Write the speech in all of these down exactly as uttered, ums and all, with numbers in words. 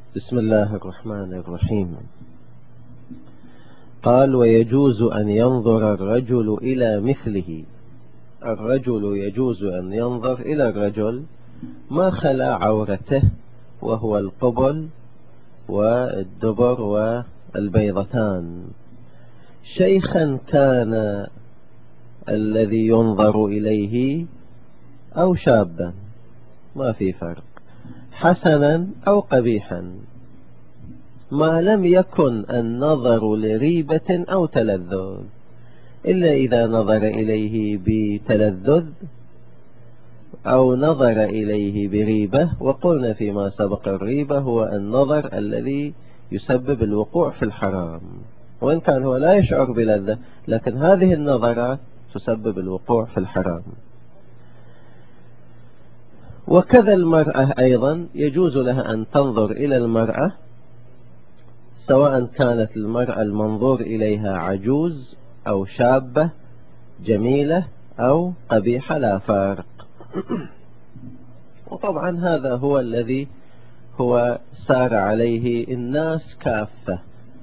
بسم الله الرحمن الرحيم. قال: ويجوز أن ينظر الرجل إلى مثله. الرجل يجوز أن ينظر إلى الرجل ما خلا عورته، وهو القبل والدبر والبيضتان، شيخا كان الذي ينظر إليه أو شابا، ما في فرق، حسنا أو قبيحا، ما لم يكن النظر لريبة أو تلذذ، إلا إذا نظر إليه بتلذذ أو نظر إليه بريبة. وقلنا فيما سبق الريبة هو النظر الذي يسبب الوقوع في الحرام، وإن كان هو لا يشعر بلذة، لكن هذه النظرات تسبب الوقوع في الحرام. وكذا المرأة أيضا يجوز لها أن تنظر إلى المرأة، سواء كانت المرأة المنظور إليها عجوز أو شابة جميلة أو قبيحة، لا فارق. وطبعا هذا هو الذي هو سار عليه الناس كافة،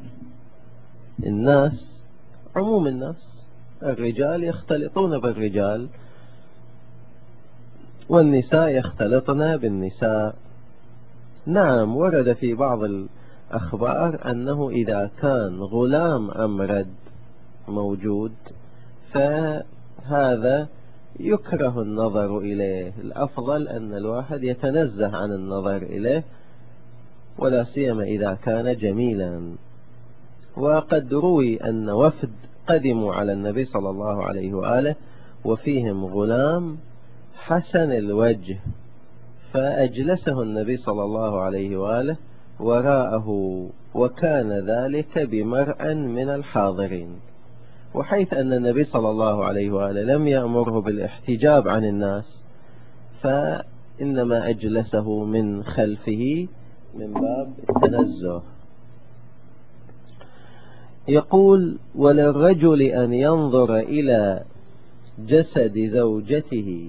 الناس عموم الناس، الرجال يختلطون بالرجال والنساء يختلطن بالنساء. نعم، ورد في بعض الأخبار أنه إذا كان غلام أمرد موجود فهذا يكره النظر إليه، الأفضل أن الواحد يتنزه عن النظر إليه، ولا سيما إذا كان جميلا. وقد روي أن وفد قدموا على النبي صلى الله عليه وآله وفيهم غلام حسن الوجه، فأجلسه النبي صلى الله عليه وآله وراءه، وكان ذلك بمرأ من الحاضرين. وحيث أن النبي صلى الله عليه وآله لم يأمره بالاحتجاب عن الناس، فإنما أجلسه من خلفه من باب التنزه. يقول: وللرجل أن ينظر إلى جسد زوجته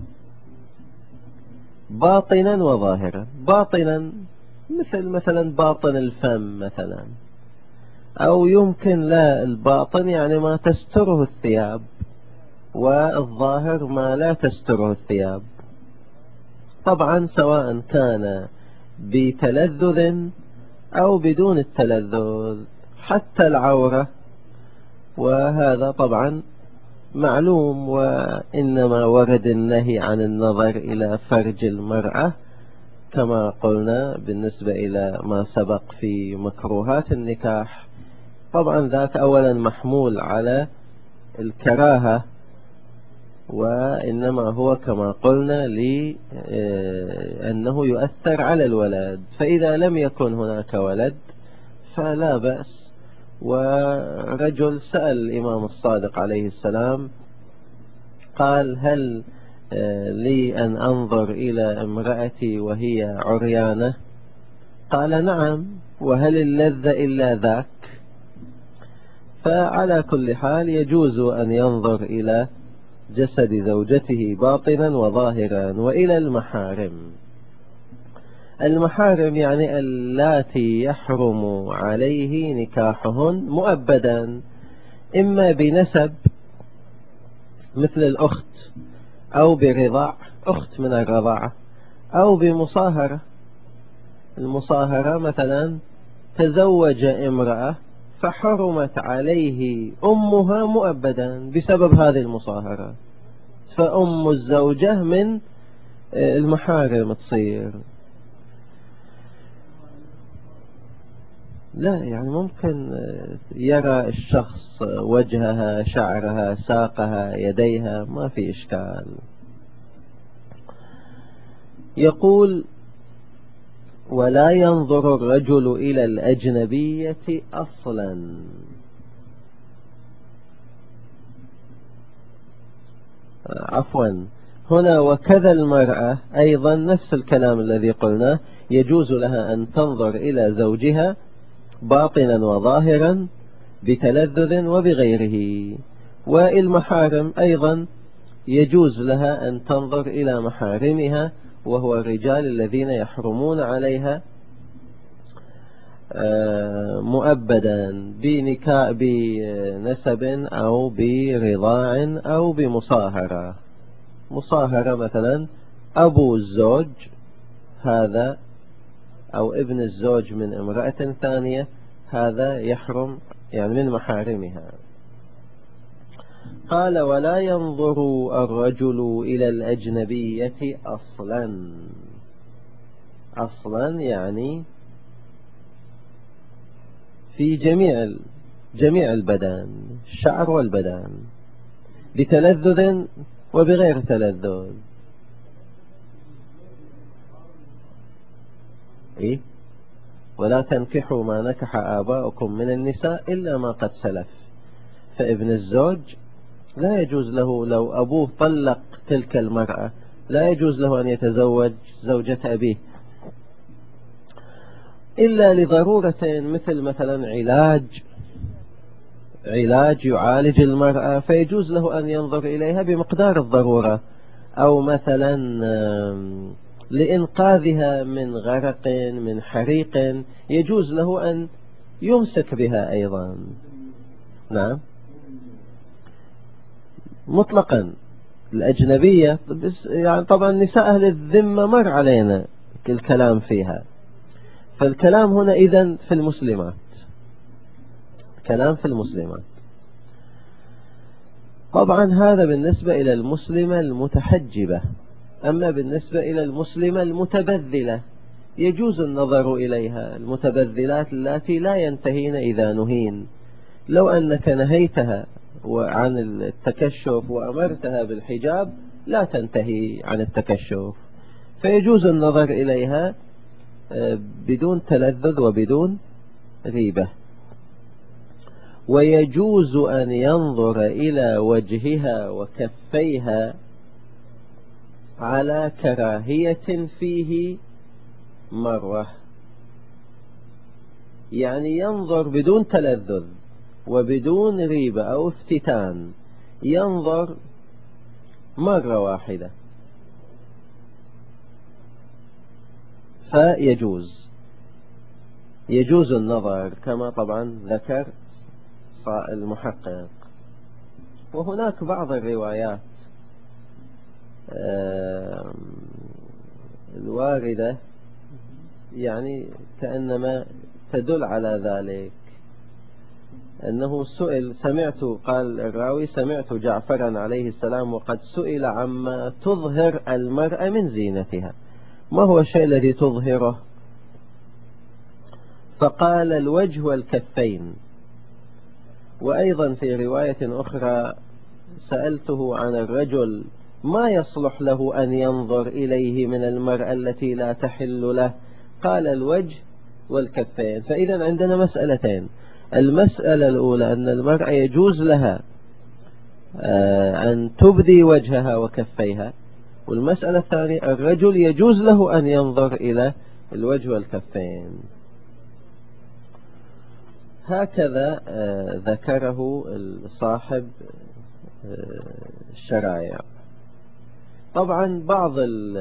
باطنا وظاهرا. باطنا مثل مثلا باطن الفم مثلا، أو يمكن لا الباطن يعني ما تستره الثياب، والظاهر ما لا تستره الثياب. طبعا سواء كان بتلذذ أو بدون التلذذ، حتى العورة، وهذا طبعا معلوم. وإنما ورد النهي عن النظر إلى فرج المرأة كما قلنا بالنسبة إلى ما سبق في مكروهات النكاح. طبعا ذاك أولا محمول على الكراهة، وإنما هو كما قلنا لأنه يؤثر على الولد، فإذا لم يكن هناك ولد فلا بأس. ورجل سأل الإمام الصادق عليه السلام قال: هل لي أن أنظر إلى امرأتي وهي عريانة؟ قال: نعم، وهل اللذة إلا ذاك؟ فعلى كل حال يجوز أن ينظر إلى جسد زوجته باطنا وظاهرا. وإلى المحارم. المحارم يعني اللاتي يحرم عليه نكاحهن مؤبدا، إما بنسب مثل الأخت، أو برضاع، أخت من الرضاعة، أو بمصاهرة. المصاهرة مثلا تزوج امرأة فحرمت عليه أمها مؤبدا بسبب هذه المصاهرة، فأم الزوجة من المحارم تصير. لا يعني ممكن يرى الشخص وجهها، شعرها، ساقها، يديها، ما في إشكال. يقول: ولا ينظر الرجل إلى الأجنبية أصلا. عفوا، هنا وكذا المرأة أيضا نفس الكلام الذي قلناه، يجوز لها أن تنظر إلى زوجها باطنا وظاهرا بتلذذ وبغيره. والمحارم أيضا يجوز لها أن تنظر إلى محارمها، وهو الرجال الذين يحرمون عليها مؤبدا بنكاء بنسب أو برضاع أو بمصاهرة. مصاهرة مثلا أبو الزوج هذا أو ابن الزوج من امرأة ثانية، هذا يحرم يعني من محارمها. قال ولا ينظر الرجل إلى الأجنبية أصلا. أصلا يعني في جميع جميع البدن، الشعر والبدن، بتلذذ وبغير تلذذ. إيه؟ ولا تنكحوا ما نكح آباؤكم من النساء إلا ما قد سلف. فابن الزوج لا يجوز له لو أبوه طلق تلك المرأة لا يجوز له أن يتزوج زوجة أبيه إلا لضرورة، مثل مثلا علاج علاج يعالج المرأة فيجوز له أن ينظر إليها بمقدار الضرورة، أو مثلا لإنقاذها من غرق من حريق يجوز له أن يمسك بها أيضا. نعم مطلقا. الأجنبية يعني طبعا نساء أهل الذمة مر علينا الكلام فيها، فالكلام هنا إذن في المسلمات، كلام في المسلمات. طبعا هذا بالنسبة إلى المسلمة المتحجبة. أما بالنسبة إلى المسلمة المتبذلة يجوز النظر إليها، المتبذلات التي لا ينتهين إذا نهين. لو أنك نهيتها عن التكشف وأمرتها بالحجاب لا تنتهي عن التكشف، فيجوز النظر إليها بدون تلذذ وبدون غيبة. ويجوز أن ينظر إلى وجهها وكفيها على كراهية فيه مرة، يعني ينظر بدون تلذذ وبدون غيبة أو افتتان، ينظر مرة واحدة فيجوز يجوز النظر كما طبعا ذكر المحقق. وهناك بعض الروايات الواردة يعني كأنما تدل على ذلك، أنه سئل سمعت قال الراوي سمعت جعفرا عليه السلام وقد سئل عما تظهر المرأة من زينتها، ما هو الشيء الذي تظهره؟ فقال الوجه والكفين. وأيضا في رواية أخرى سألته عن الرجل ما يصلح له أن ينظر إليه من المرأة التي لا تحل له، قال الوجه والكفين. فإذا عندنا مسألتين، المسألة الأولى أن المرأة يجوز لها أن تبدي وجهها وكفيها، والمسألة الثانية الرجل يجوز له أن ينظر إلى الوجه والكفين. هكذا ذكره صاحب الشرائع. طبعا بعض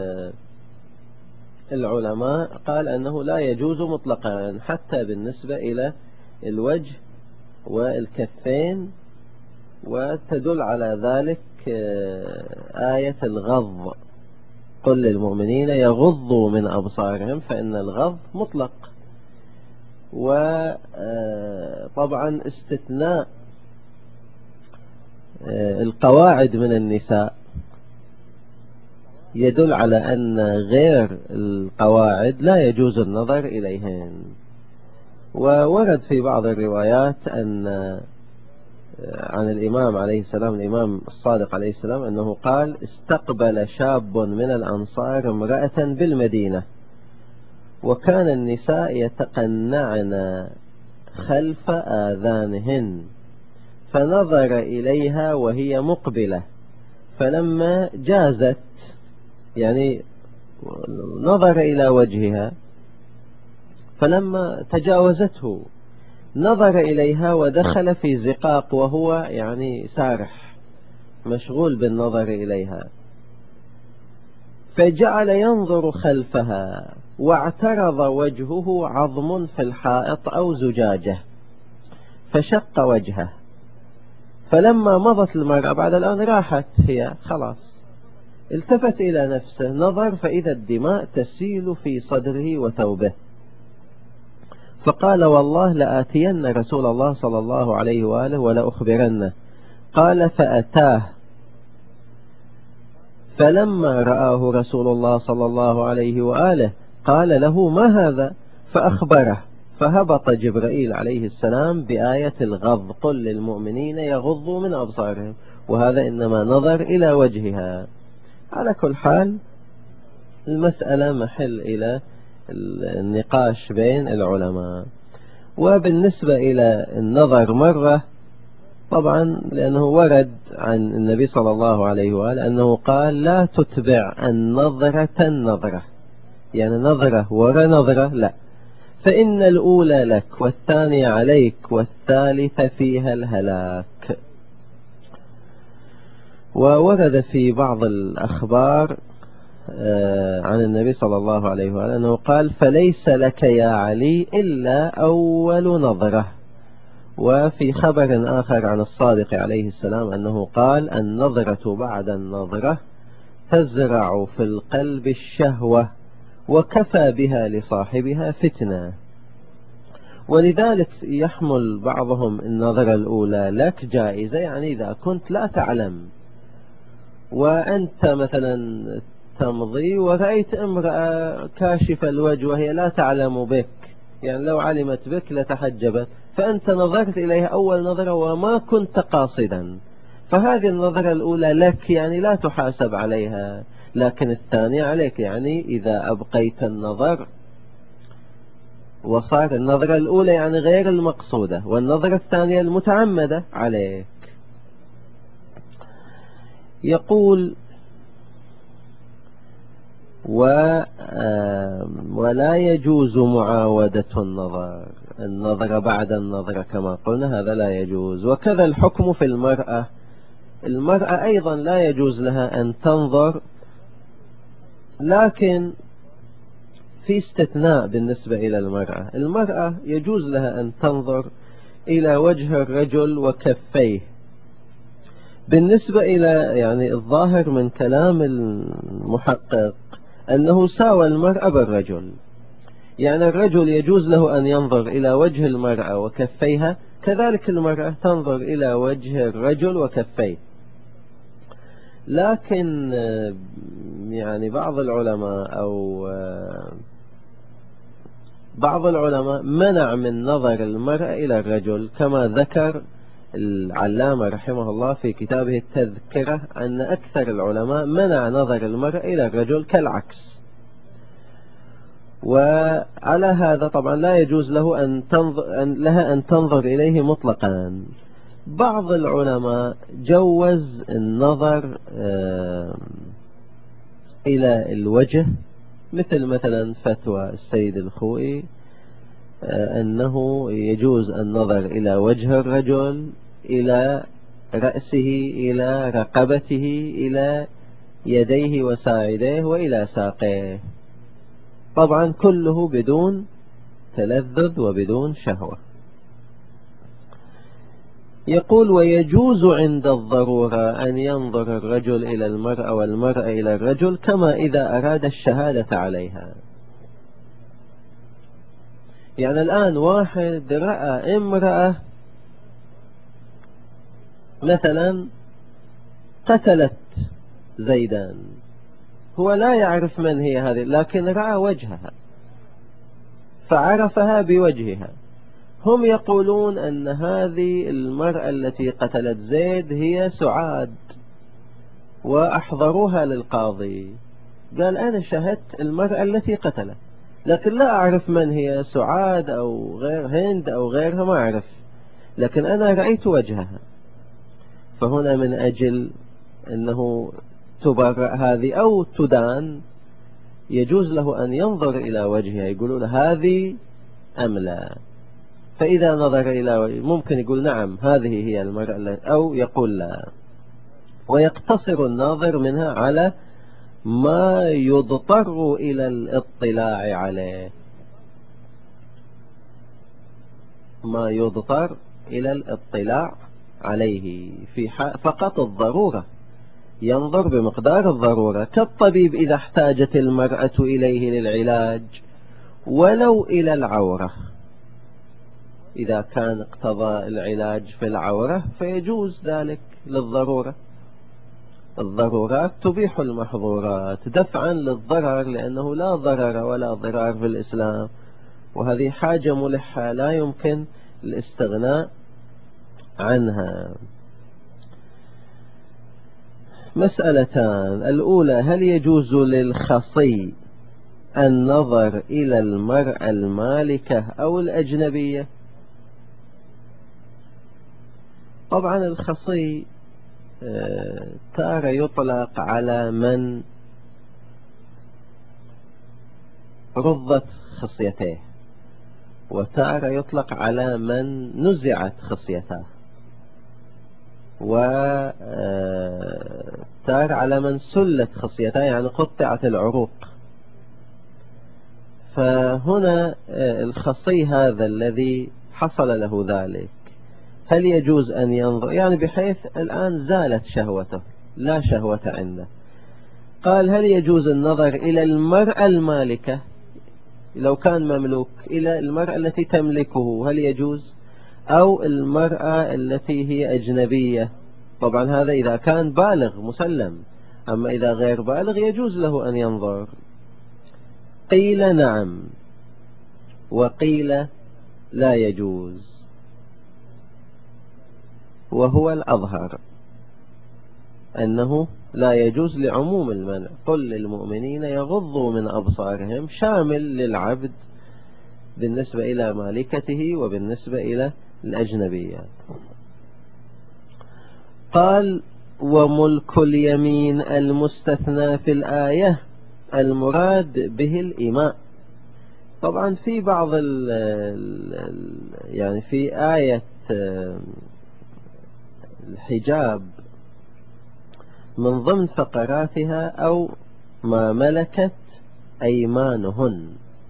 العلماء قال أنه لا يجوز مطلقا حتى بالنسبة إلى الوجه والكفين، وتدل على ذلك آية الغض، قل للمؤمنين يغضوا من أبصارهم، فإن الغض مطلق. وطبعا استثناء القواعد من النساء يدل على أن غير القواعد لا يجوز النظر إليهن. وورد في بعض الروايات أن عن الإمام عليه السلام الإمام الصادق عليه السلام أنه قال استقبل شاب من الأنصار امرأة بالمدينة وكان النساء يتقنعن خلف آذانهن، فنظر إليها وهي مقبلة، فلما جازت يعني نظر إلى وجهها، فلما تجاوزته نظر إليها ودخل في زقاق وهو يعني سارح مشغول بالنظر إليها، فجعل ينظر خلفها واعترض وجهه عظم في الحائط أو زجاجة فشق وجهه. فلما مضت المرأة بعد الآن راحت هي خلاص، التفت إلى نفسه نظر فإذا الدماء تسيل في صدره وثوبه، فقال والله لآتين رسول الله صلى الله عليه وآله ولأخبرنه. قال فأتاه، فلما رآه رسول الله صلى الله عليه وآله قال له ما هذا؟ فأخبره، فهبط جبرائيل عليه السلام بآية الغض قل للمؤمنين يغضوا من أبصارهم، وهذا إنما نظر إلى وجهها. على كل حال المسألة محل إلى النقاش بين العلماء. وبالنسبة إلى النظر مرة، طبعا لأنه ورد عن النبي صلى الله عليه وآله أنه قال لا تتبع النظرة النظرة، يعني نظرة ورا نظرة لا، فإن الأولى لك والثانية عليك والثالثة فيها الهلاك. وورد في بعض الأخبار عن النبي صلى الله عليه وآله أنه قال فليس لك يا علي إلا أول نظرة. وفي خبر آخر عن الصادق عليه السلام أنه قال النظرة بعد النظرة تزرع في القلب الشهوة وكفى بها لصاحبها فتنة. ولذلك يحمل بعضهم النظرة الأولى لك جائزة، يعني إذا كنت لا تعلم وأنت مثلا تمضي ورأيت امرأة كاشفة الوجه وهي لا تعلم بك، يعني لو علمت بك لتحجبت، فأنت نظرت إليها أول نظرة وما كنت قاصدا، فهذه النظرة الأولى لك يعني لا تحاسب عليها، لكن الثانية عليك، يعني إذا أبقيت النظر وصار النظرة الأولى يعني غير المقصودة والنظرة الثانية المتعمدة عليك. يقول و ولا يجوز معاودة النظر، النظر بعد النظر كما قلنا هذا لا يجوز. وكذا الحكم في المرأة، المرأة أيضا لا يجوز لها أن تنظر، لكن في استثناء بالنسبة إلى المرأة. المرأة يجوز لها أن تنظر إلى وجه الرجل وكفيه. بالنسبة إلى يعني الظاهر من كلام المحقق أنه ساوى المرأة بالرجل، يعني الرجل يجوز له أن ينظر إلى وجه المرأة وكفيها، كذلك المرأة تنظر إلى وجه الرجل وكفيه. لكن يعني بعض العلماء أو بعض العلماء منع من نظر المرأة إلى الرجل، كما ذكر العلامة رحمه الله في كتابه التذكرة أن أكثر العلماء منع نظر المرأة إلى الرجل كالعكس. وعلى هذا طبعا لا يجوز له أن تنظر أن لها أن تنظر إليه مطلقا. بعض العلماء جوز النظر إلى الوجه، مثل مثلا فتوى السيد الخوئي أنه يجوز النظر إلى وجه الرجل، إلى رأسه، إلى رقبته، إلى يديه وساعديه، وإلى ساقيه، طبعا كله بدون تلذذ وبدون شهوة. يقول ويجوز عند الضرورة أن ينظر الرجل إلى المرأة والمرأة إلى الرجل، كما إذا أراد الشهادة عليها. يعني الآن واحد رأى امرأة مثلا قتلت زيدان، هو لا يعرف من هي هذه، لكن رأى وجهها فعرفها بوجهها. هم يقولون أن هذه المرأة التي قتلت زيد هي سعاد، وأحضروها للقاضي، قال أنا شهدت المرأة التي قتلت، لكن لا أعرف من هي، سعاد أو غير هند أو غيرها ما أعرف، لكن أنا رأيت وجهها. فهنا من أجل أنه تبرأ هذه أو تدان، يجوز له أن ينظر إلى وجهها، يقولون هذه أم لا. فإذا نظر إلى وجهها ممكن يقول نعم هذه هي المرأة، أو يقول لا، ويقتصر الناظر منها على ما يضطر إلى الاطلاع عليه، ما يضطر إلى الاطلاع عليه في فقط الضرورة، ينظر بمقدار الضرورة، كالطبيب إذا احتاجت المرأة إليه للعلاج ولو إلى العورة، إذا كان اقتضى العلاج في العورة فيجوز ذلك للضرورة. الضرورات تبيح المحظورات دفعا للضرر، لأنه لا ضرر ولا ضرار في الإسلام، وهذه حاجة ملحة لا يمكن الاستغناء عنها. مسألتان: الأولى، هل يجوز للخصي النظر إلى المرأة المالكة أو الأجنبية؟ طبعا الخصي تارة يطلق على من رضت خصيته، وتارة يطلق على من نزعت خصيته، وتارة على من سلت خصيته يعني قطعت العروق. فهنا الخصي هذا الذي حصل له ذلك هل يجوز أن ينظر، يعني بحيث الآن زالت شهوته لا شهوة عنده، قال هل يجوز النظر إلى المرأة المالكة لو كان مملوك، إلى المرأة التي تملكه هل يجوز، أو المرأة التي هي أجنبية؟ طبعا هذا إذا كان بالغ مسلم، أما إذا غير بالغ يجوز له أن ينظر. قيل نعم وقيل لا يجوز، وهو الأظهر أنه لا يجوز لعموم المنع، قل للمؤمنين يغضوا من أبصارهم، شامل للعبد بالنسبة إلى مالكته وبالنسبة إلى الأجنبية. قال وملك اليمين المستثنى في الآية المراد به الإماء. طبعا في بعض ال ال يعني في آية الحجاب من ضمن فقراتها أو ما ملكت أيمانهن،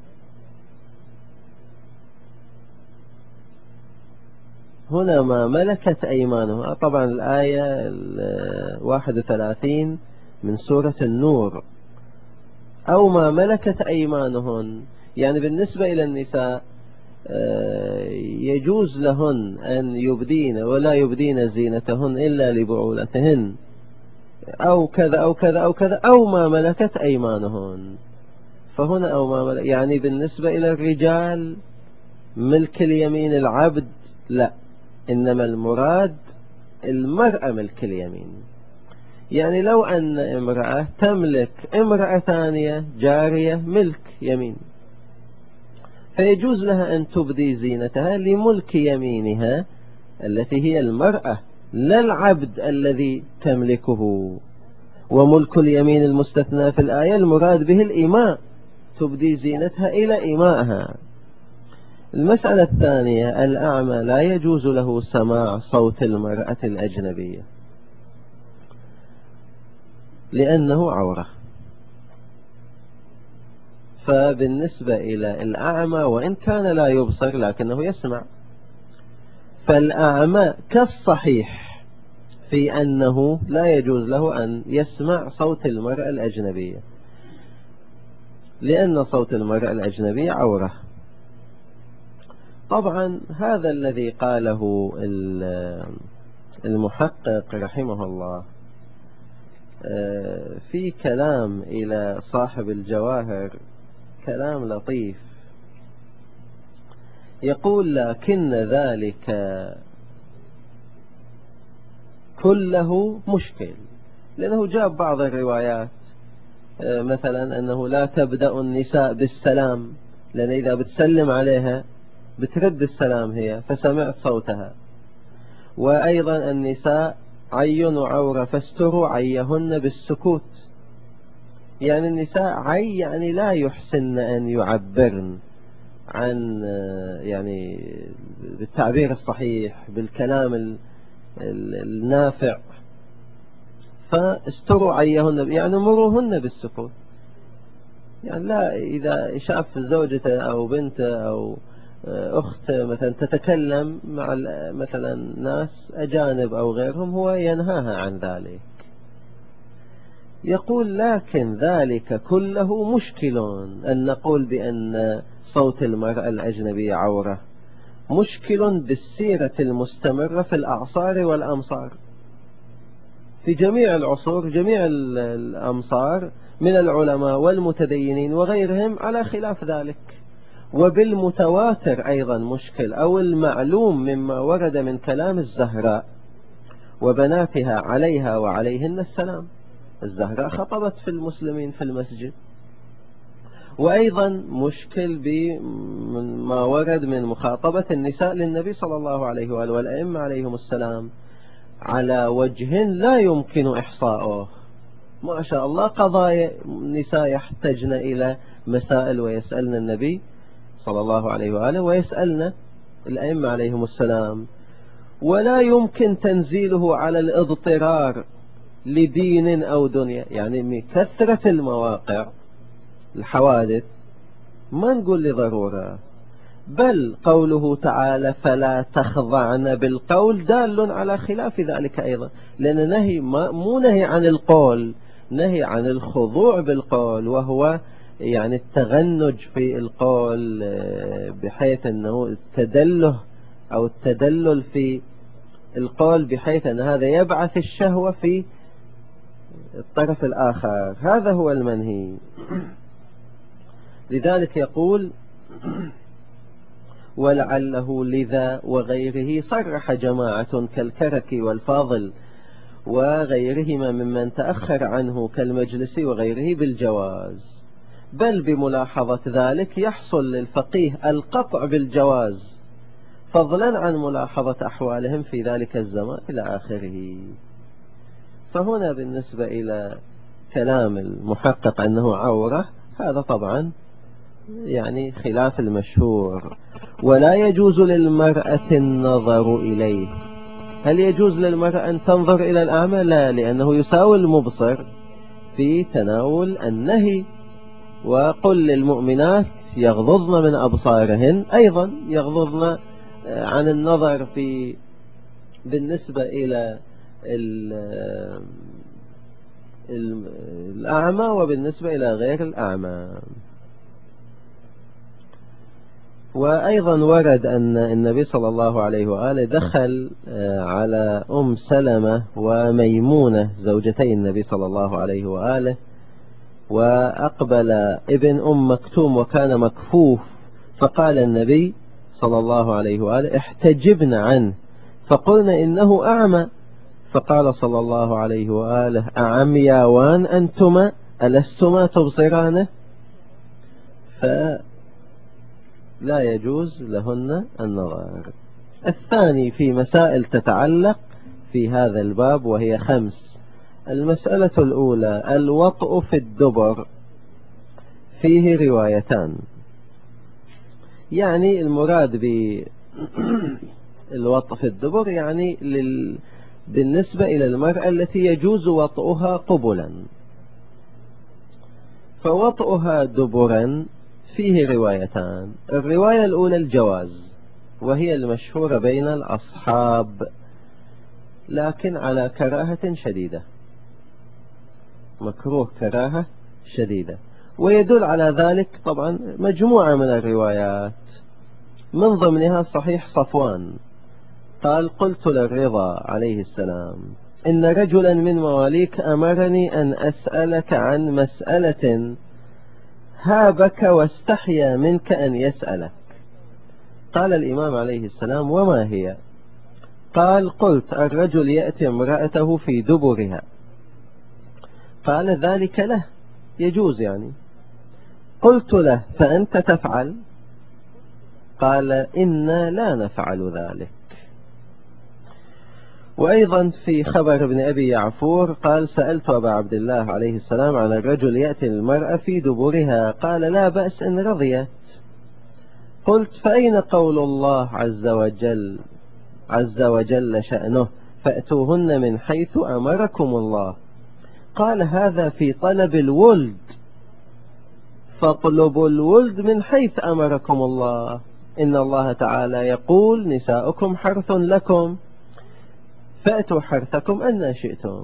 هنا ما ملكت أيمانهن، طبعا الآية واحد وثلاثين من سورة النور، أو ما ملكت أيمانهن، يعني بالنسبة إلى النساء يجوز لهن أن يبدين ولا يبدين زينتهن إلا لبعولتهن أو كذا أو كذا أو كذا، أو ما ملكت أيمانهن. فهنا أو ما ملك يعني بالنسبة إلى الرجال ملك اليمين العبد لا، إنما المراد المرأة ملك اليمين، يعني لو أن امرأة تملك امرأة ثانية جارية ملك يمين، فيجوز لها أن تبدي زينتها لملك يمينها التي هي المرأة لا العبد الذي تملكه. وملك اليمين المستثنى في الآية المراد به الإماء، تبدي زينتها إلى إمائها. المسألة الثانية: الأعمى لا يجوز له سماع صوت المرأة الأجنبية لأنه عورة. فبالنسبة إلى الأعمى وإن كان لا يبصر لكنه يسمع، فالأعمى كالصحيح في أنه لا يجوز له أن يسمع صوت المرأة الأجنبية، لأن صوت المرأة الأجنبية عورة. طبعا هذا الذي قاله المحقق رحمه الله في كلام إلى صاحب الجواهر كلام لطيف، يقول لكن ذلك كله مشكل، لأنه جاب بعض الروايات مثلا أنه لا تبدأ النساء بالسلام، لأن إذا بتسلم عليها بترد السلام هي فسمعت صوتها. وأيضا النساء عي وعورة فاستروا عيهن بالسكوت، يعني النساء عي يعني لا يحسن أن يعبرن عن يعني بالتعبير الصحيح بالكلام النافع، فاستروا عيهن يعني مروهن بالسكوت. يعني لا، إذا شاف زوجته أو بنته أو أخت مثلا تتكلم مع مثلا ناس أجانب أو غيرهم، هو ينهاها عن ذلك. يقول لكن ذلك كله مشكل، أن نقول بأن صوت المرأة الأجنبية عورة، مشكل بالسيرة المستمرة في الأعصار والأمصار، في جميع العصور، جميع الأمصار من العلماء والمتدينين وغيرهم على خلاف ذلك. وبالمتواتر أيضا مشكل، أو المعلوم مما ورد من كلام الزهراء وبناتها عليها وعليهن السلام. الزهراء خطبت في المسلمين في المسجد. وأيضا مشكل بما ورد من مخاطبة النساء للنبي صلى الله عليه وآله والأئمة عليهم السلام على وجه لا يمكن إحصاؤه. ما شاء الله قضايا نساء يحتجن إلى مسائل ويسألن النبي صلى الله عليه وآله ويسألن الأئمة عليهم السلام، ولا يمكن تنزيله على الاضطرار لدين أو دنيا. يعني من كثرة المواقع الحوادث ما نقول لضرورة، بل قوله تعالى فلا تخضعن بالقول دال على خلاف ذلك أيضا، لأن نهي مو نهي عن القول، نهي عن الخضوع بالقول، وهو يعني التغنج في القول بحيث أنه التدله أو التدلل في القول بحيث أن هذا يبعث الشهوة في الطرف الآخر، هذا هو المنهي. لذلك يقول ولعله لذا وغيره صرح جماعة كالكرك والفاضل وغيرهما ممن تأخر عنه كالمجلسي وغيره بالجواز، بل بملاحظة ذلك يحصل للفقيه القطع بالجواز فضلا عن ملاحظة أحوالهم في ذلك الزمان إلى آخره. فهنا بالنسبة إلى كلام المحقق أنه عورة، هذا طبعا يعني خلاف المشهور. ولا يجوز للمرأة النظر إليه. هل يجوز للمرأة أن تنظر إلى الأعمى؟ لا، لأنه يساوي المبصر في تناول النهي. وقل للمؤمنات يغضضن من أبصارهن، أيضا يغضضن عن النظر في بالنسبة إلى الأعمى وبالنسبة إلى غير الأعمى. وأيضا ورد أن النبي صلى الله عليه وآله دخل على أم سلمة وميمونة زوجتي النبي صلى الله عليه وآله، وأقبل ابن أم مكتوم وكان مكفوف، فقال النبي صلى الله عليه وآله احتجبن عنه، فقلنا إنه أعمى، فقال صلى الله عليه وآله أعمياوان أنتما ألستما تبصرانه؟ فلا يجوز لهن النظر. الثاني في مسائل تتعلق في هذا الباب وهي خمس. المسألة الأولى الوطء في الدبر، فيه روايتان. يعني المراد بالوطء في الدبر يعني لل... بالنسبة إلى المرأة التي يجوز وطئها قبلا، فوطئها دبرا فيه روايتان. الرواية الأولى الجواز، وهي المشهورة بين الأصحاب، لكن على كراهة شديدة، مكروه كراهة شديدة. ويدل على ذلك طبعا مجموعة من الروايات، من ضمنها صحيح صفوان قال قلت للرضا عليه السلام إن رجلا من مواليك أمرني أن أسألك عن مسألة هابك واستحيا منك أن يسألك. قال الإمام عليه السلام وما هي؟ قال قلت الرجل يأتي امرأته في دبرها. قال ذلك له، يجوز يعني. قلت له فأنت تفعل؟ قال إنا لا نفعل ذلك. وأيضا في خبر ابن أبي يعفور قال سألت أبا عبد الله عليه السلام عن الرجل يأتي المرأة في دبرها، قال لا بأس إن رضيت. قلت فأين قول الله عز وجل عز وجل شأنه فأتوهن من حيث أمركم الله؟ قال هذا في طلب الولد، فاطلبوا الولد من حيث أمركم الله، إن الله تعالى يقول نساؤكم حرث لكم فأتوا حرثكم أن شئتم.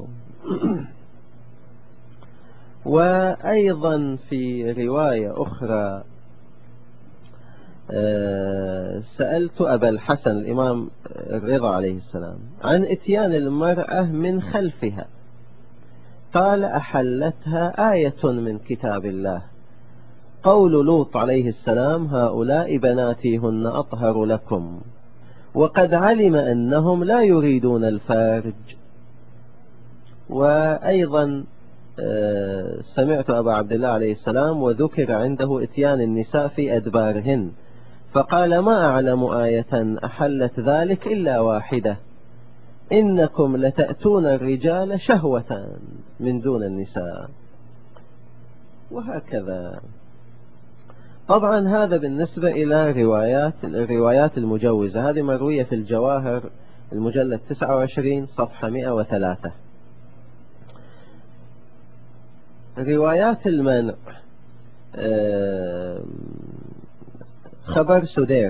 وأيضا في رواية أخرى سألت أبا الحسن الإمام الرضا عليه السلام عن إتيان المرأة من خلفها، قال أحلتها آية من كتاب الله، قول لوط عليه السلام هؤلاء بناتي هن أطهر لكم، وقد علم أنهم لا يريدون الفارج. وأيضا سمعت أبا عبد الله عليه السلام وذكر عنده إتيان النساء في أدبارهن، فقال ما أعلم آية أحلت ذلك إلا واحدة، إنكم لتأتون الرجال شهوة من دون النساء. وهكذا. طبعا هذا بالنسبة إلى روايات الروايات المجوزة، هذه مروية في الجواهر المجلد تسعة وعشرين صفحة مئة وثلاثة. روايات المنع خبر سدير،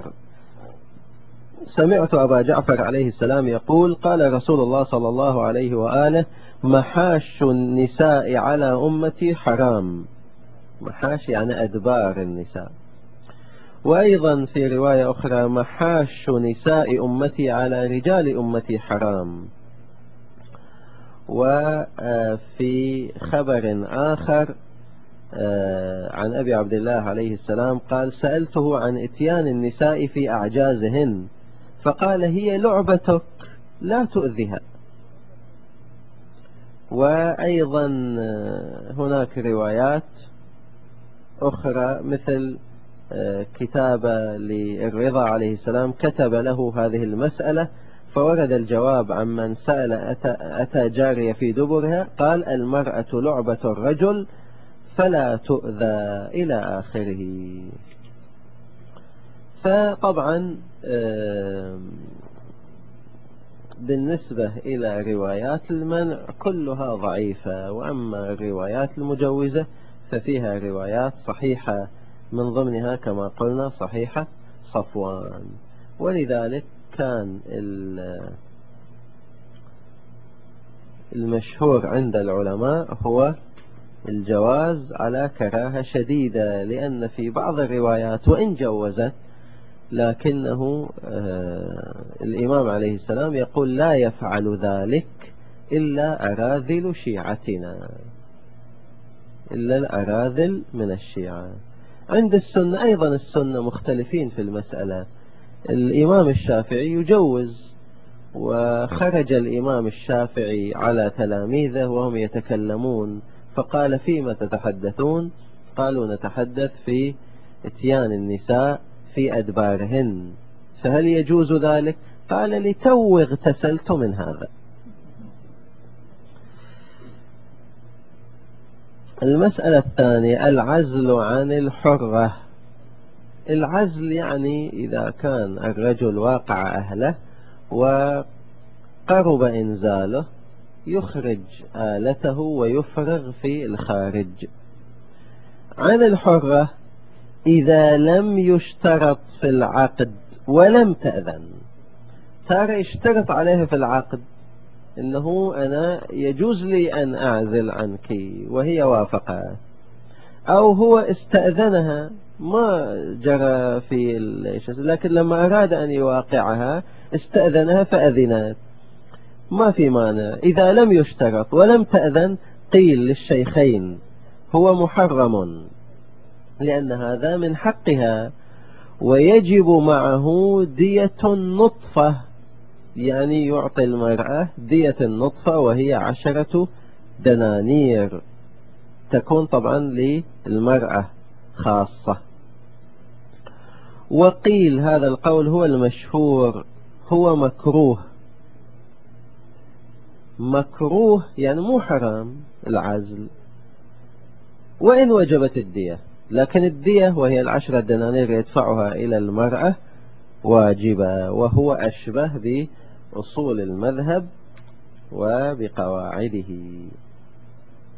سمعت أبا جعفر عليه السلام يقول قال رسول الله صلى الله عليه وآله محاش النساء على أمتي حرام، محاش يعني أدبار النساء. وأيضا في رواية أخرى محاش نساء أمتي على رجال أمتي حرام. وفي خبر آخر عن أبي عبد الله عليه السلام قال سألته عن إتيان النساء في أعجازهن، فقال هي لعبتك لا تؤذها. وأيضا هناك روايات أخرى مثل كتابة للرضا عليه السلام كتب له هذه المسألة، فورد الجواب عمن سأل أتى, أتى جارية في دبرها، قال المرأة لعبة الرجل فلا تؤذى إلى آخره. فطبعا بالنسبة إلى روايات المنع كلها ضعيفة، وأما الروايات المجوزة ففيها روايات صحيحة، من ضمنها كما قلنا صحيحة صفوان. ولذلك كان المشهور عند العلماء هو الجواز على كراهة شديدة، لأن في بعض الروايات وإن جوزت لكنه الإمام عليه السلام يقول لا يفعل ذلك إلا أراذل شيعتنا، إلا الأراذل من الشيعة. عند السنة أيضا السنة مختلفين في المسألة، الإمام الشافعي يجوز، وخرج الإمام الشافعي على تلاميذه وهم يتكلمون فقال فيما تتحدثون؟ قالوا نتحدث في اتيان النساء في أدبارهن، فهل يجوز ذلك؟ قال لتو اغتسلت من هذا. المسألة الثانية العزل عن الحرة. العزل يعني إذا كان الرجل واقع أهله وقرب إنزاله يخرج آلته ويفرغ في الخارج. عن الحرة إذا لم يشترط في العقد ولم تأذن، ترى اشترط عليها في العقد إنه أنا يجوز لي أن أعزل عنك وهي وافقت، أو هو استأذنها ما جرى في لكن لما أراد أن يواقعها استأذنها فأذنت، ما في مانع. إذا لم يشترط ولم تأذن قيل للشيخين هو محرم، لأن هذا من حقها، ويجب معه دية النطفة، يعني يعطي المرأة دية النطفة وهي عشرة دنانير، تكون طبعا للمرأة خاصة. وقيل هذا القول هو المشهور هو مكروه، مكروه يعني مو حرام العزل وإن وجبت الدية، لكن الدية وهي العشرة دنانير يدفعها إلى المرأة واجبة، وهو أشبه بأصول المذهب وبقواعده.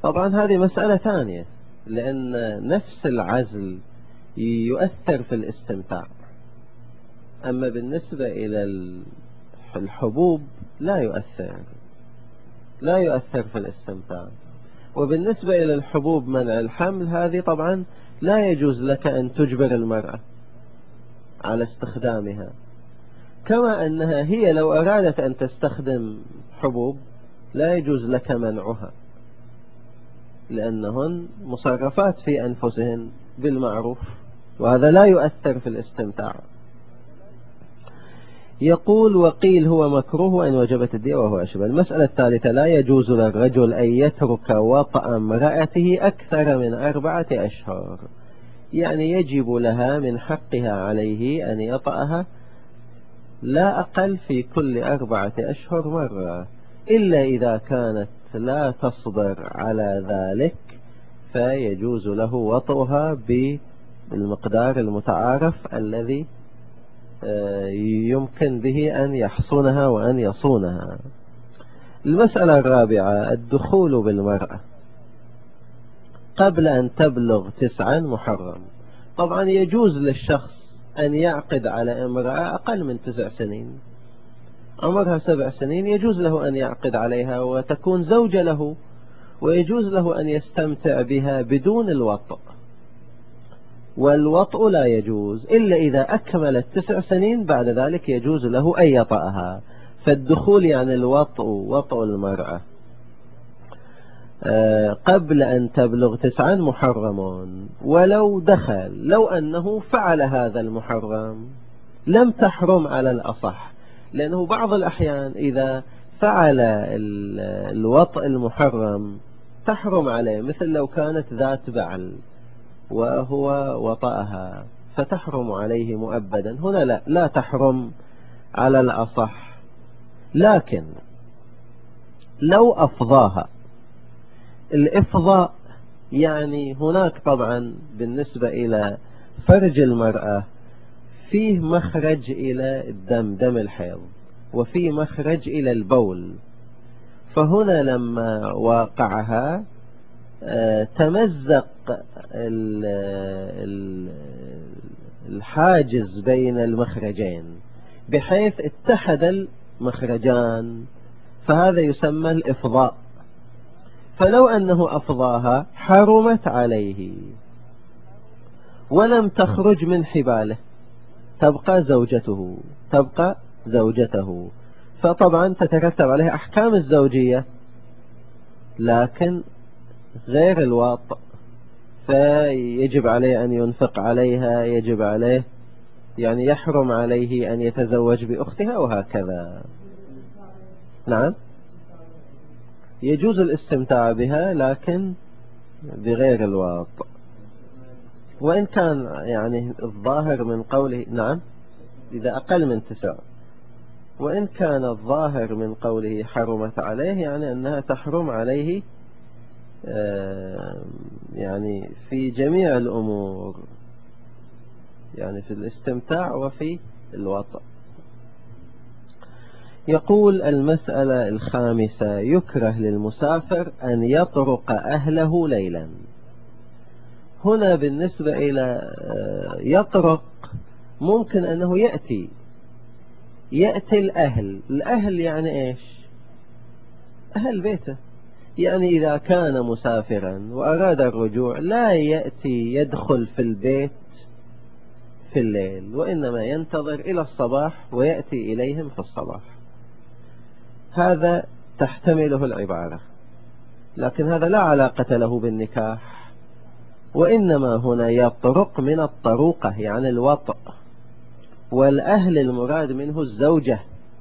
طبعا هذه مسألة ثانية، لأن نفس العزل يؤثر في الاستمتاع. أما بالنسبة إلى الحبوب لا يؤثر لا يؤثر في الاستمتاع. وبالنسبة إلى الحبوب منع الحمل، هذه طبعا لا يجوز لك أن تجبر المرأة على استخدامها، كما أنها هي لو أرادت أن تستخدم حبوب لا يجوز لك منعها، لأنهن مصرفات في أنفسهن بالمعروف، وهذا لا يؤثر في الاستمتاع. يقول: وقيل هو مكروه وإن وجبت الدية وهو أشبه. المسألة الثالثة: لا يجوز للرجل أن يترك وطأ امرأته أكثر من أربعة أشهر، يعني يجب لها من حقها عليه أن يطأها لا أقل في كل أربعة أشهر مرة، إلا إذا كانت لا تصبر على ذلك فيجوز له وطئها بالمقدار المتعارف الذي يمكن به أن يحصنها وأن يصونها. المسألة الرابعة: الدخول بالمرأة قبل أن تبلغ تسعا محرم. طبعا يجوز للشخص أن يعقد على امرأة أقل من تسع سنين، عمرها سبع سنين يجوز له أن يعقد عليها وتكون زوجة له، ويجوز له أن يستمتع بها بدون الوطء. والوطء لا يجوز إلا إذا أكملت تسع سنين، بعد ذلك يجوز له أن يطأها. فالدخول يعني الوطء، وطء المرأة قبل أن تبلغ تسعا محرم. ولو دخل، لو أنه فعل هذا المحرم لم تحرم على الأصح، لأنه بعض الأحيان إذا فعل الوطء المحرم تحرم عليه، مثل لو كانت ذات بعل وهو وطأها فتحرم عليه مؤبدا. هنا لا, لا تحرم على الأصح. لكن لو أفضاها، الإفضاء يعني هناك طبعا بالنسبة إلى فرج المرأة فيه مخرج إلى الدم، دم الحيض، وفيه مخرج إلى البول. فهنا لما واقعها تمزق الحاجز بين المخرجين بحيث اتحد المخرجان، فهذا يسمى الإفضاء. فلو أنه أفضاها حرمت عليه ولم تخرج من حباله، تبقى زوجته تبقى زوجته فطبعا تترتب عليه أحكام الزوجية، لكن غير الواطئ، فيجب عليه أن ينفق عليها، يجب عليه يعني يحرم عليه أن يتزوج بأختها وهكذا. نعم، يجوز الاستمتاع بها لكن بغير الواطئ. وإن كان يعني الظاهر من قوله نعم إذا أقل من تسع، وإن كان الظاهر من قوله حرمت عليه يعني أنها تحرم عليه يعني في جميع الأمور، يعني في الاستمتاع وفي الوطء. يقول: المسألة الخامسة: يكره للمسافر أن يطرق أهله ليلا. هنا بالنسبة إلى يطرق ممكن أنه يأتي يأتي الأهل. الأهل يعني إيش؟ أهل بيته. يعني إذا كان مسافرا وأراد الرجوع لا يأتي يدخل في البيت في الليل، وإنما ينتظر إلى الصباح ويأتي إليهم في الصباح. هذا تحتمله العبارة، لكن هذا لا علاقة له بالنكاح، وإنما هنا يطرق من الطروقة يعني الوطء، والأهل المراد منه الزوجة.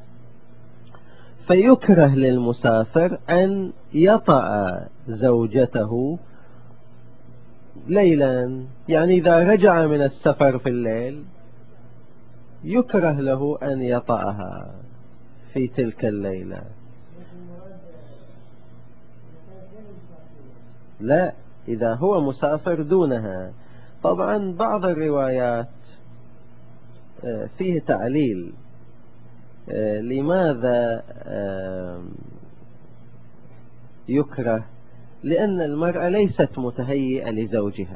فيكره للمسافر أن يطأ زوجته ليلا، يعني إذا رجع من السفر في الليل يكره له أن يطأها في تلك الليلة. لا، إذا هو مسافر دونها. طبعا بعض الروايات فيه تعليل لماذا يكره لأن المرأة ليست متهيئة لزوجها،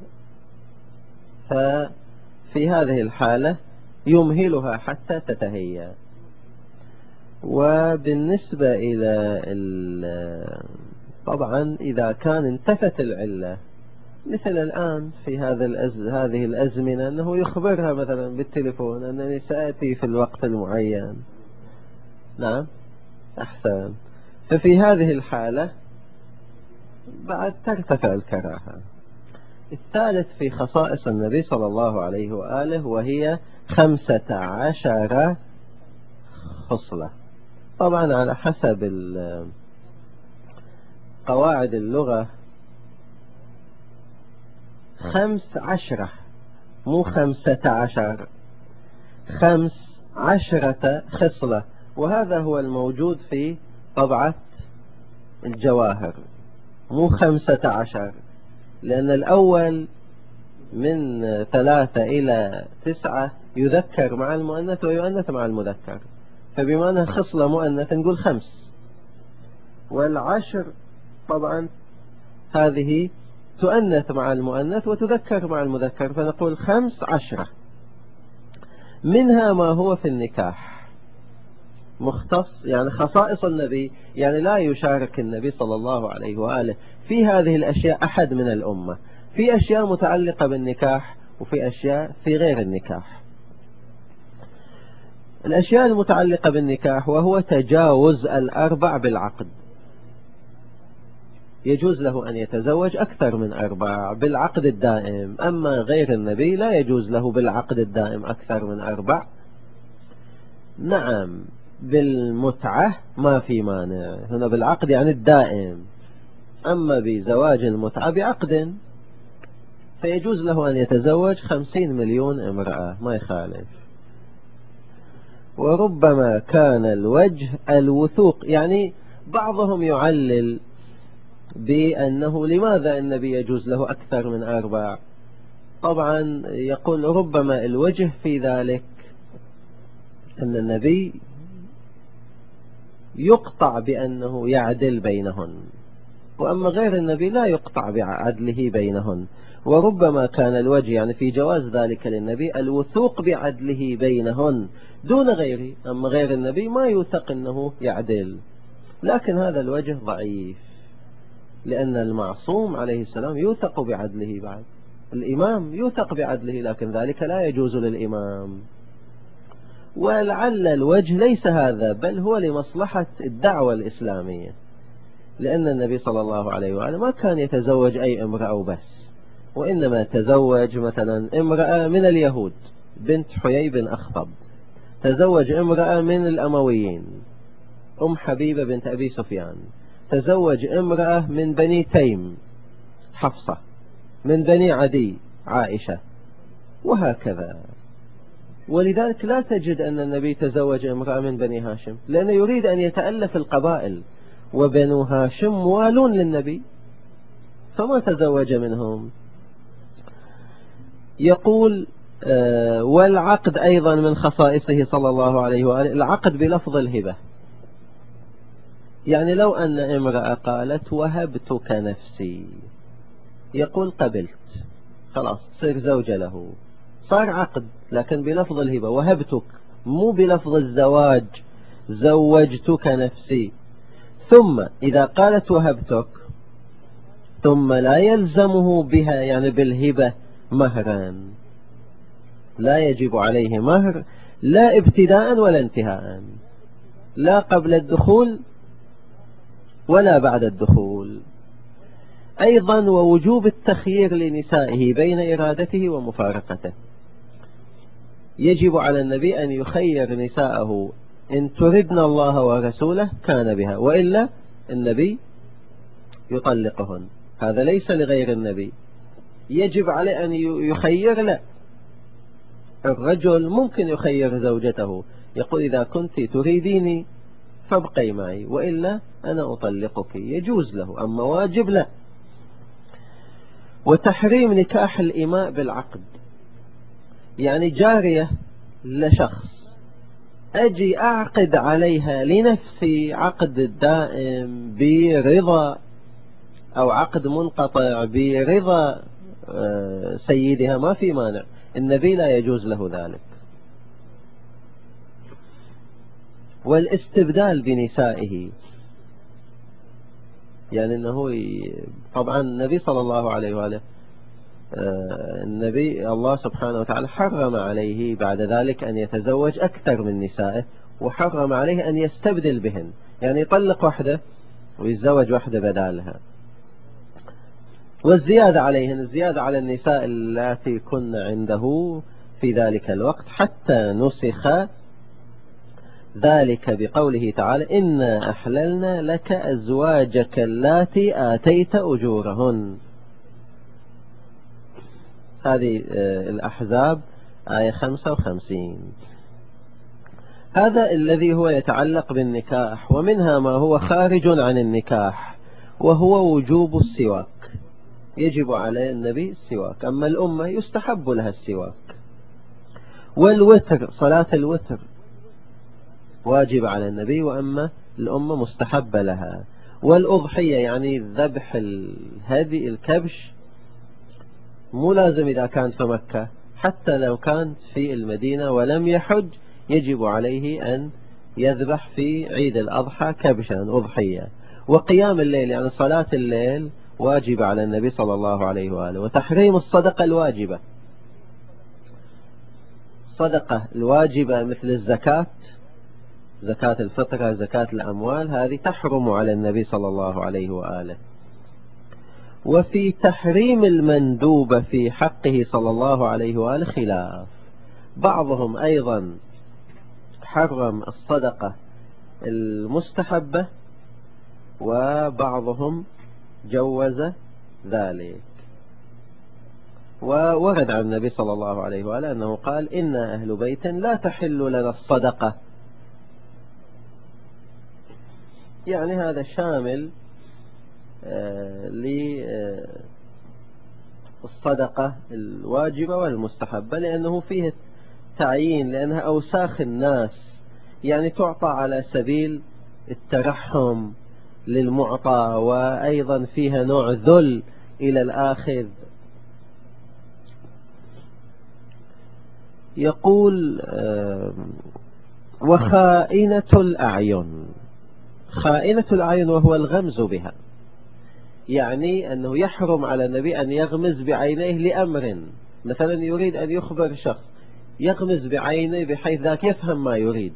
ففي هذه الحالة يمهلها حتى تتهيأ. وبالنسبة إلى طبعا إذا كان انتفت العلة، مثل الآن في هذا الأز... هذه الأزمنة أنه يخبرها مثلا بالتليفون أنني سأتي في الوقت المعين. نعم أحسن. ففي هذه الحالة بعد ترتفع الكراهة. الثالث في خصائص النبي صلى الله عليه وآله وهي خمسة عشر خصلة. طبعا على حسب قواعد اللغة خمس عشرة مو خمسة عشر، خمس عشرة خصلة، وهذا هو الموجود في طبعة الجواهر، مو خمسة عشر، لأن الأول من ثلاثة إلى تسعة يذكر مع المؤنث ويؤنث مع المذكر، فبما أنها خصلة مؤنث نقول خمس. والعشر طبعا هذه تؤنث مع المؤنث وتذكر مع المذكر، فنقول خمس عشرة. منها ما هو في النكاح مختص، يعني خصائص النبي، يعني لا يشارك النبي صلى الله عليه وآله في هذه الأشياء أحد من الأمة، في أشياء متعلقة بالنكاح وفي أشياء في غير النكاح. الأشياء المتعلقة بالنكاح وهو تجاوز الأربع بالعقد، يجوز له أن يتزوج أكثر من أربع بالعقد الدائم، أما غير النبي لا يجوز له بالعقد الدائم أكثر من أربع. نعم بالمتعة ما في مانع، هنا بالعقد يعني الدائم، أما بزواج المتعة بعقد فيجوز له أن يتزوج خمسين مليون امرأة ما يخالف. وربما كان الوجه الوثوق، يعني بعضهم يعلل بأنه لماذا النبي يجوز له أكثر من أربع. طبعا يقول ربما الوجه في ذلك أن النبي يقطع بأنه يعدل بينهن، وأما غير النبي لا يقطع بعدله بينهن. وربما كان الوجه يعني في جواز ذلك للنبي الوثوق بعدله بينهن دون غيره، أما غير النبي ما يوثق أنه يعدل، لكن هذا الوجه ضعيف، لأن المعصوم عليه السلام يوثق بعدله، بعد الإمام يوثق بعدله، لكن ذلك لا يجوز للإمام. ولعل الوجه ليس هذا، بل هو لمصلحة الدعوة الإسلامية، لأن النبي صلى الله عليه وآله ما كان يتزوج أي امرأة بس، وإنما تزوج مثلا امرأة من اليهود بنت حيي بن أخطب، تزوج امرأة من الأمويين أم حبيبة بنت أبي سفيان، تزوج امرأة من بني تيم حفصة، من بني عدي عائشة، وهكذا. ولذلك لا تجد أن النبي تزوج امرأة من بني هاشم، لأنه يريد أن يتألف القبائل، وبنو هاشم موالون للنبي فما تزوج منهم. يقول آه والعقد أيضا من خصائصه صلى الله عليه وآله العقد بلفظ الهبة، يعني لو أن امرأة قالت وهبتك نفسي، يقول قبلت، خلاص تصير زوجة له، صار عقد لكن بلفظ الهبة وهبتك، مو بلفظ الزواج زوجتك نفسي. ثم إذا قالت وهبتك ثم لا يلزمه بها يعني بالهبة مهرا، لا يجب عليه مهر، لا ابتداء ولا انتهاء، لا قبل الدخول ولا بعد الدخول. أيضا ووجوب التخيير لنسائه بين إرادته ومفارقته، يجب على النبي أن يخير نساءه، إن تردن الله ورسوله كان بها، وإلا النبي يطلقهن. هذا ليس لغير النبي، يجب عليه أن يخير، لا، الرجل ممكن يخير زوجته، يقول إذا كنت تريديني فابقي معي وإلا أنا أطلقك، يجوز له، أما واجب لا. وتحريم نكاح الإماء بالعقد، يعني جارية لشخص أجي أعقد عليها لنفسي عقد دائم برضا أو عقد منقطع برضا سيدها ما في مانع، النبي لا يجوز له ذلك. والاستبدال بنسائه، يعني أنه طبعا النبي صلى الله عليه وآله النبي الله سبحانه وتعالى حرم عليه بعد ذلك أن يتزوج أكثر من نسائه، وحرم عليه أن يستبدل بهن، يعني يطلق واحدة ويتزوج واحدة بدالها. والزيادة عليهن، الزيادة على النساء التي كن عنده في ذلك الوقت، حتى نسخ ذلك بقوله تعالى إنا أحللنا لك أزواجك اللاتي آتيت أجورهن. هذه الأحزاب آية خمسة وخمسين. هذا الذي هو يتعلق بالنكاح، ومنها ما هو خارج عن النكاح وهو وجوب السواك، يجب على النبي السواك، أما الأمة يستحب لها السواك. والوتر، صلاة الوتر واجب على النبي، وأما الأمة مستحب لها. والأضحية يعني ذبح الهدي الكبش مو لازم إذا كان في مكة، حتى لو كان في المدينة ولم يحج يجب عليه أن يذبح في عيد الأضحى كبشا أضحية. وقيام الليل يعني صلاة الليل واجب على النبي صلى الله عليه وآله. وتحريم الصدقة الواجبة، الصدقة الواجبة مثل الزكاة، زكاة الفطرة، زكاة الأموال، هذه تحرم على النبي صلى الله عليه وآله. وفي تحريم المندوب في حقه صلى الله عليه وآله خلاف، بعضهم أيضا حرم الصدقة المستحبة وبعضهم جوز ذلك. وورد عن النبي صلى الله عليه وآله أنه قال إنا أهل بيت لا تحل لنا الصدقة، يعني هذا شامل للصدقة الواجبة والمستحبة، لأنه فيه تعيين، لأنها أوساخ الناس، يعني تعطى على سبيل الترحم للمعطى، وأيضا فيها نوع ذل إلى الآخذ. يقول وخائنة الأعين، خائنة الأعين وهو الغمز بها، يعني أنه يحرم على النبي أن يغمز بعينيه لأمر، مثلا يريد أن يخبر شخص يغمز بعينيه بحيث ذاك يفهم ما يريد،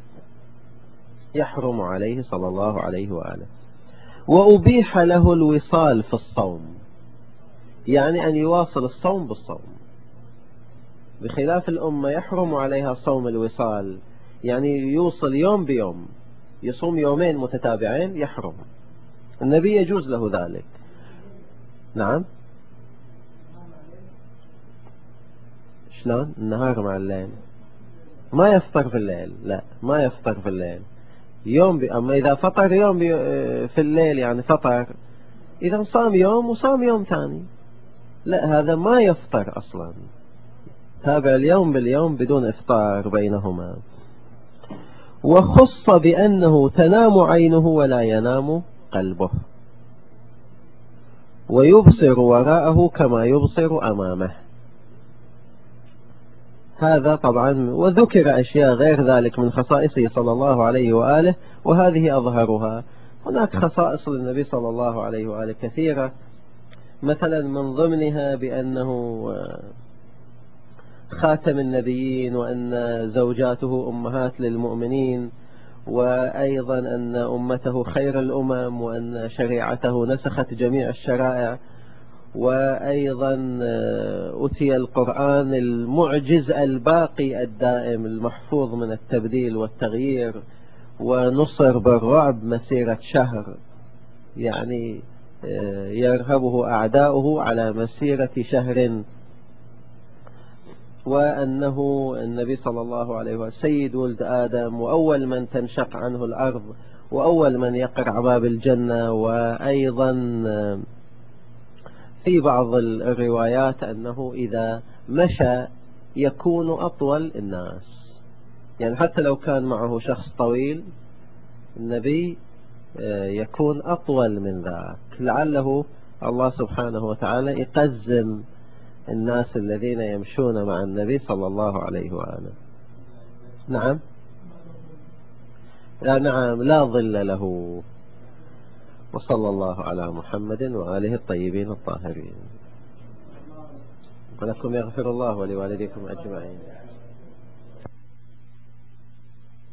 يحرم عليه صلى الله عليه وآله. وأبيح له الوصال في الصوم، يعني أن يواصل الصوم بالصوم، بخلاف الأمة يحرم عليها صوم الوصال، يعني يوصل يوم بيوم، يصوم يومين متتابعين يحرم، النبي يجوز له ذلك. نعم، شلون النهار مع الليل؟ ما يفطر في الليل، لا ما يفطر في الليل يوم بي... أما إذا فطر يوم بي... في الليل يعني فطر، إذا صام يوم وصام يوم ثاني، لا هذا ما يفطر أصلا، تابع اليوم باليوم بدون إفطار بينهما. وخص بأنه تنام عينه ولا ينام قلبه، ويبصر وراءه كما يبصر أمامه، هذا طبعا. وذكر أشياء غير ذلك من خصائصه صلى الله عليه وآله، وهذه أظهرها. هناك خصائص للنبي صلى الله عليه وآله كثيرة، مثلا من ضمنها بأنه خاتم النبيين، وأن زوجاته أمهات للمؤمنين، وأيضا أن أمته خير الأمم، وأن شريعته نسخت جميع الشرائع، وأيضا أتي القرآن المعجز الباقي الدائم المحفوظ من التبديل والتغيير، ونصر بالرعب مسيرة شهر، يعني يرهبه أعداؤه على مسيرة شهر. وأنه النبي صلى الله عليه وسلم سيد ولد آدم، وأول من تنشق عنه الأرض، وأول من يقرع باب الجنة. وأيضا في بعض الروايات أنه إذا مشى يكون أطول الناس، يعني حتى لو كان معه شخص طويل النبي يكون أطول من ذاك، لعله الله سبحانه وتعالى يقزم الناس الذين يمشون مع النبي صلى الله عليه وآله. نعم. لا نعم، لا ظل له. وصلى الله على محمد وآله الطيبين الطاهرين. ولكم يغفر الله ولوالديكم أجمعين.